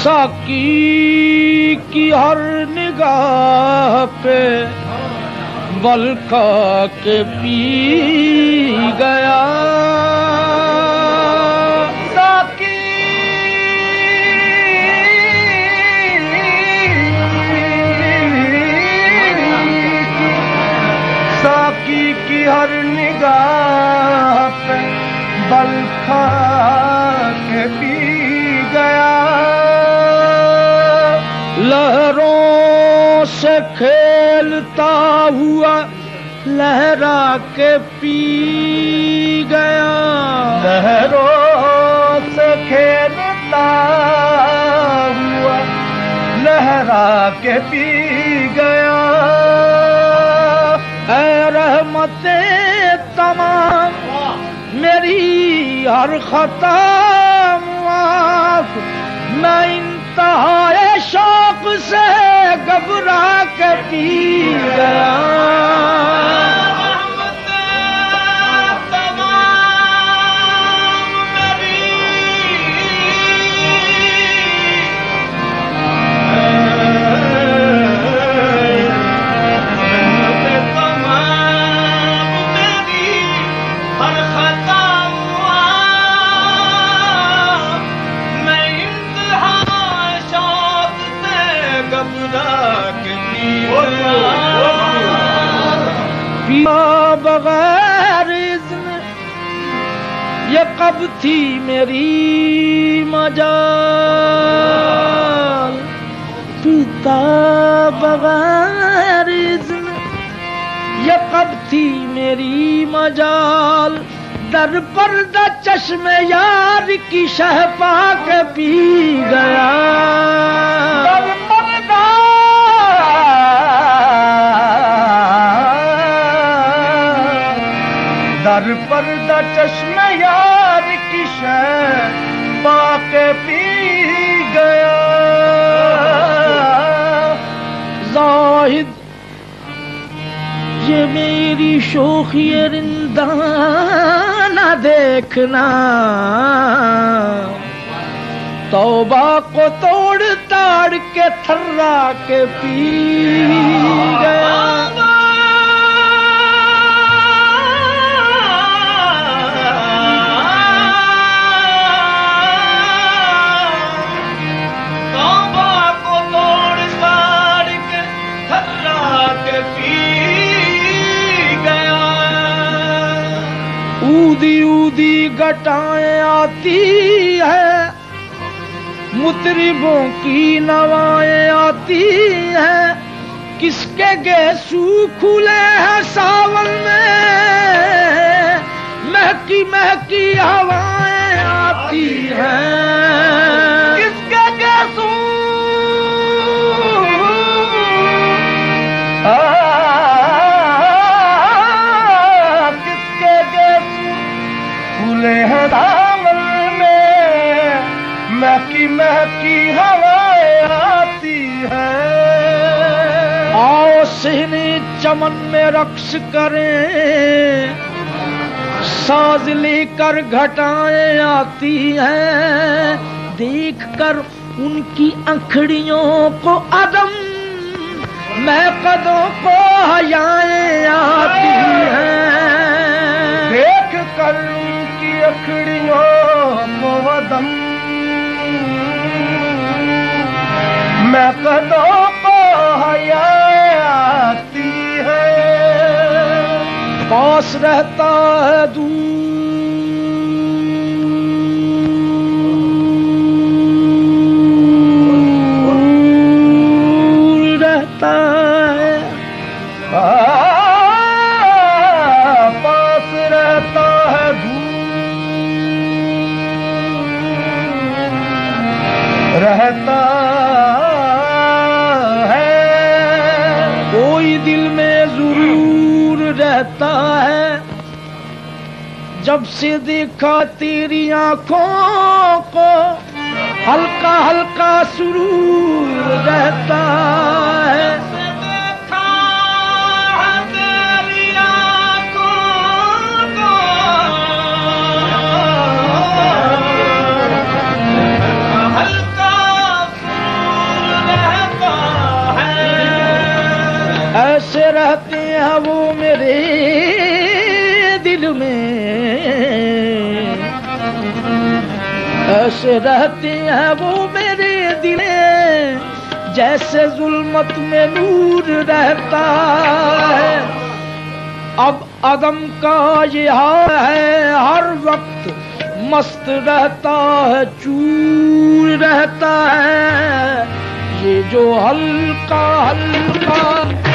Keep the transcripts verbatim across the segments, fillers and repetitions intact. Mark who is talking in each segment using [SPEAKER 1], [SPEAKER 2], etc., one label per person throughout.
[SPEAKER 1] ساقی کی ہر نگاہ پہ بل کھا کے پی گیا ساقی ساقی کی ہر نگاہ پہ بل کھا کے پی گیا لہروں سے کھیلتا ہوا لہرا کے پی گیا لہروں سے کھیلتا ہوا لہرا کے پی گیا اے رحمت تمام میری ہر خطا معاف میں انتہائے شوق سے گھبرا کے پی گیا بغیر اذن یہ کب تھی میری مجال پیتا بغیر اذن یہ کب تھی میری مجال در پردہ چشم یار کی شہ پا کے پی گیا در پردہ در پردہ چشم یار کی شہ پا کے پی گیا زاہد یہ میری شوخی رندہ نہ دیکھنا توبہ کو توڑ تاڑ کے تھرا کے پی گیا اودی اودی گٹائیں آتی ہے مطربوں کی نوائیں آتی ہیں کس کے گیسو کھلے ہیں ساون میں مہکی مہکی ہوائیں آتی ہیں کس کے گیسو ہیں دامن میں مہکی مہکی ہوائیں آتی ہیں آؤ صحنِ چمن میں رقص کریں ساز لے کر گھٹائیں آتی ہیں دیکھ کر ان کی انکھڑیوں کو عدم میں قدوں کو حیائیں آتی ہیں دیکھ کر اکھڑیوں کو ودم میں قدوں کو حیا آتی ہے پاس رہتا ہے دور رہتا ہے پاس رہتا ہے دور رہتا ہے کوئی دل میں ضرور رہتا ہے جب سے دیکھا تیری آنکھوں کو ہلکا ہلکا سرور رہتا ہے رہتے ہیں وہ میرے دل میں، ایسے رہتے ہیں وہ میرے دل میں جیسے ظلمت میں نور رہتا ہے۔ اب عدم کا یہ حال ہے، ہر وقت مست رہتا ہے، چور رہتا ہے، یہ جو ہلکا ہلکا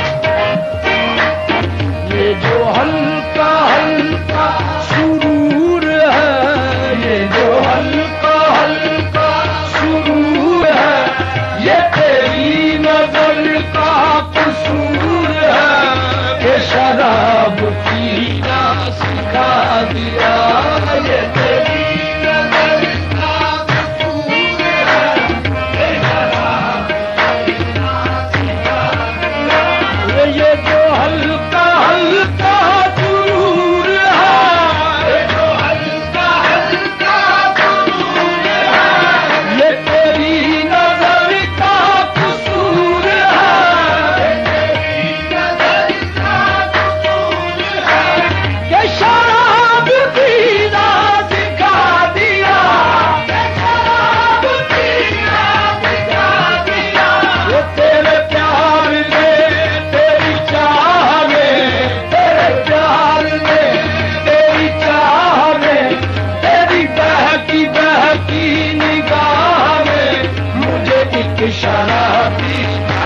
[SPEAKER 1] یہ جو ہلکا ہلکا سرور ہے، یہ جو ہلکا ہلکا سرور ہے، یہ تیری نظر کا قصور ہے کہ شراب پینا سکھا دیا، یہ تیری نظر کا قصور ہے کہ شراب پینا سکھا دیا، یہ جو ہلکا ہلکا سرور ہے، یہ جو ہلکا ہلکا سرور ہے، یہ تیری نظر کا قصور ہے، تیری نظر کا قصور ہے کہ شراب پینا سکھا دیا، کہ شراب پینا سکھا دیا، یہ تیرے پیار نے تیری چاہ میں، تیرے پیار نے تیری چاہ میں، تیری بہکی بہکی نگاہ میں مجھے ایک شرابی